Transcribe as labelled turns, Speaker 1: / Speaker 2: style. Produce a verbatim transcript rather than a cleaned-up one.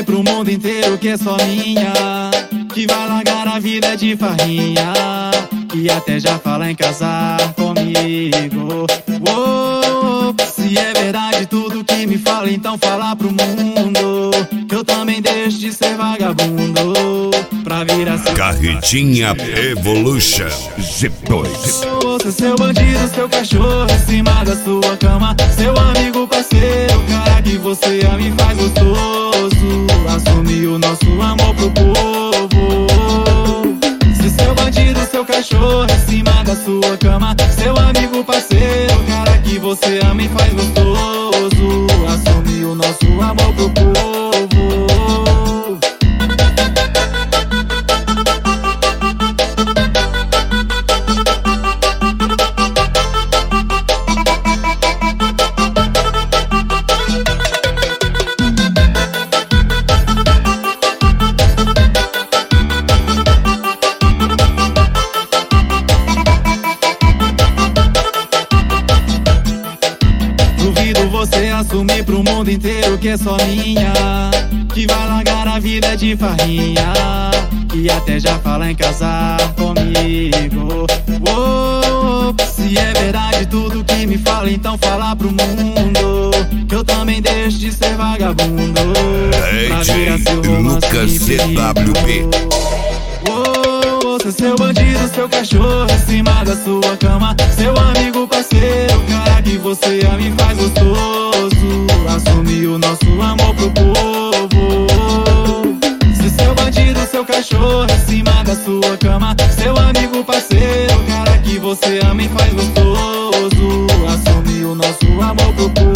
Speaker 1: assumir pro mundo inteiro que é só minha, que vai largar a vida de farrinha e até já fala em casar comigo. Oh, se é verdade tudo que me fala, então fala pro mundo que eu também deixo de ser vagabundo pra vir a ser
Speaker 2: Carretinha Evolution G dois.
Speaker 1: Você, seu bandido, seu cachorro em cima da sua cama, seu amigo, parceiro, cara que você ama e faz gostoso, assumir o nosso amor pro povo. Se seu bandido, seu cachorro em cima da sua cama, seu amigo, parceiro, cara que você ama e faz gostoso, assumir o nosso amor pro povo. Duvido você assumir pro mundo inteiro que é só minha, que vai largar a vida de farrinha e até já fala em casar comigo. Oh, se é verdade tudo que me fala, então fala pro mundo que eu também deixo de ser vagabundo pra vir a ser o
Speaker 2: Lucas C W B.
Speaker 1: Oh, você, seu bandido, seu cachorro em cima da sua cama, seu amigo, parceiro, cara que você ama e faz gostoso, assumir o nosso amor pro povo. Se seu bandido, seu cachorro em cima da sua cama, seu amigo, parceiro, cara que você ama e faz gostoso, assumir o nosso amor pro povo.